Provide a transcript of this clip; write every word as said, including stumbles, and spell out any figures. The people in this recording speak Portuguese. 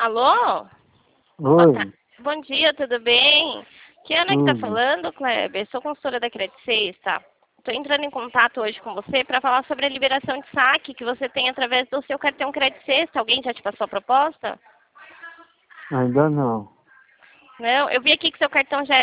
Alô? Boa Oi. tarde. Bom dia, tudo bem? Que Ana que tá Tudo. falando, Kleber? Sou consultora da Credit Sexta. Estou entrando em contato hoje com você para falar sobre a liberação de saque que você tem através do seu cartão Credit Sexta. Alguém já te passou a proposta? Ainda não. Não? Eu vi aqui que seu cartão já